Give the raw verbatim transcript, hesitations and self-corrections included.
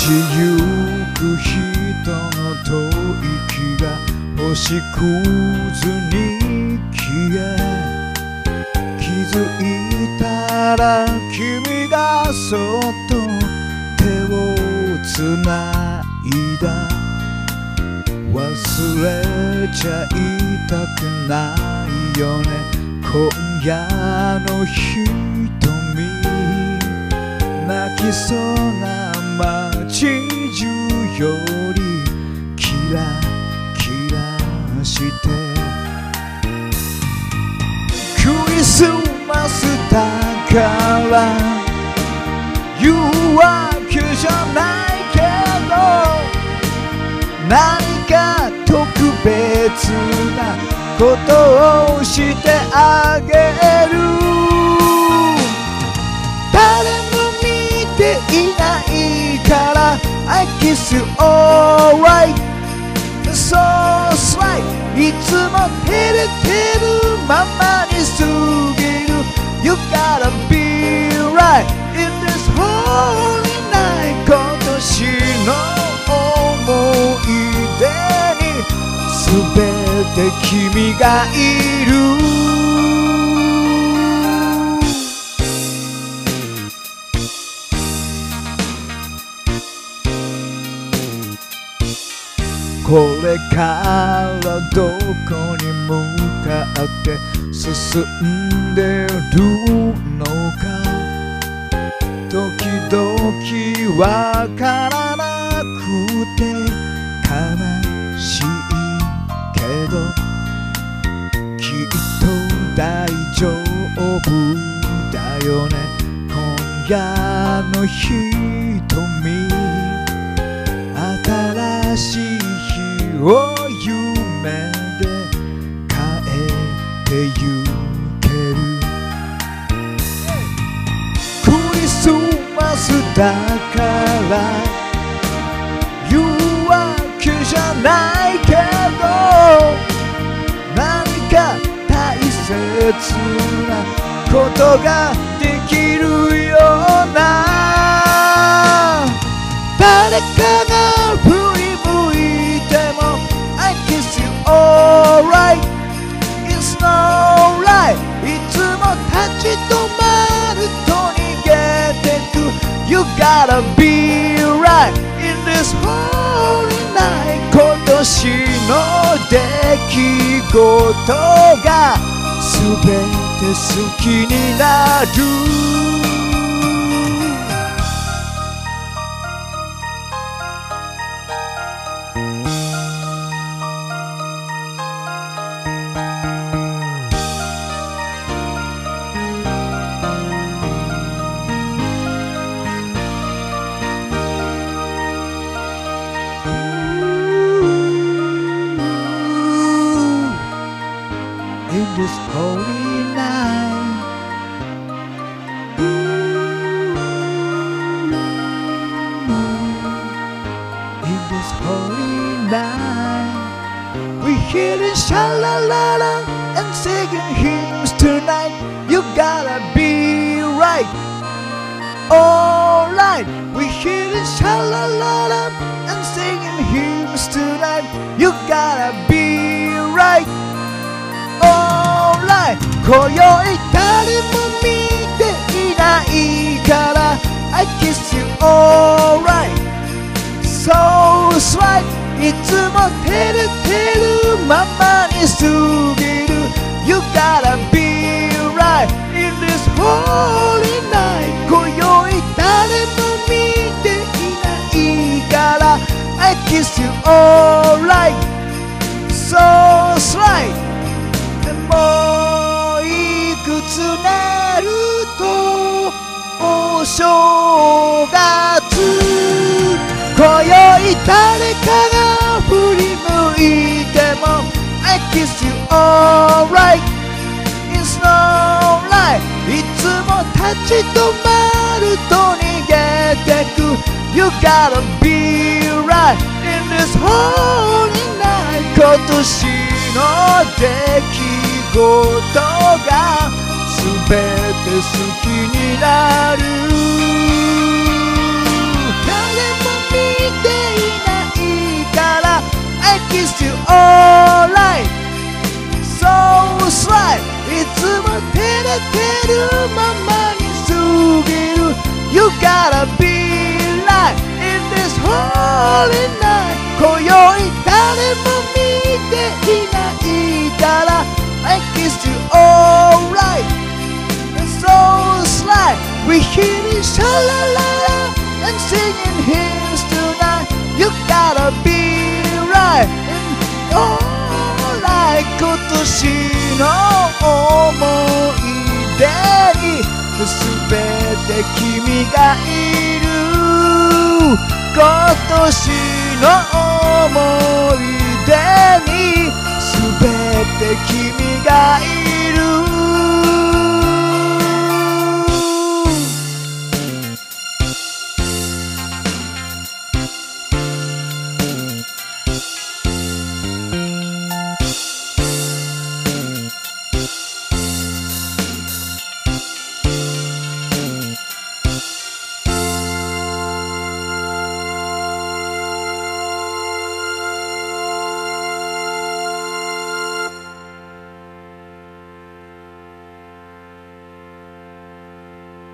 ちゆく人の吐息が星屑に消え、気づいたら君がそっと手をつないだ。忘れちゃいたくないよね、今夜の瞳。泣きそうな街中よりキラキラしてクリスマスだから言うわけじゃないけど、何か特別なことをしてあげる。誰も見ていないから I kiss you alright So slight いつも照れてるままに過ぎる You gotta be right in this holy night 今年の思い出に全て君がいる。これからどこに向かって進んでるのか、時々わからなくて悲しいけど、きっと大丈夫だよね。今夜の瞳、新しいを夢で変えてゆける。クリスマスだから言うわけじゃないけど、何か大切なことができるような、誰かが振り向いても I kiss you alright It's no lie いつも立ち止まると逃げてく You gotta be right in this holy night 今年の出来事が全て好きになる。In this holy night, in this holy night, we hearing sha-la-la-la and singing hymns tonight. You gotta be right, alright. We hearing sha-la-la-la and singing hymns tonight. You gotta be right.今宵誰も見ていないから I kiss you alright So slight いつも照れてるままに過ぎる You gotta be right in this holy night 今宵誰も見ていないから I kiss you alright So slight もういくつなるとお正月今宵誰かが振り向いても I kiss you alright It's no lie いつも立ち止まると逃げてく You gotta be right in this holy night 今年の出来事が全て好きになる誰も見 gotta be right in this holy night 今宵誰も見ていないから I kiss you alright and so slide we hearing sha-la-la-la and singing hymns tonight you gotta be right and alright 今年の思い出にすべて君がいる今年の思い出にすべて君がいる